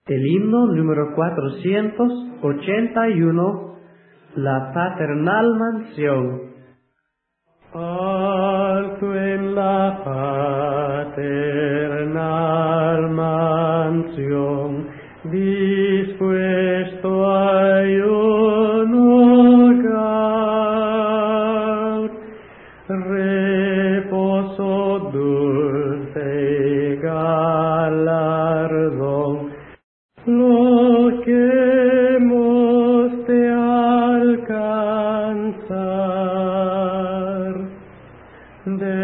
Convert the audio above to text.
El himno número 481, la paternal mansión. Alto en la paternal mansión, dispuesto hay un hogar, reposo dulce y galardón, lo que hemos de alcanzar.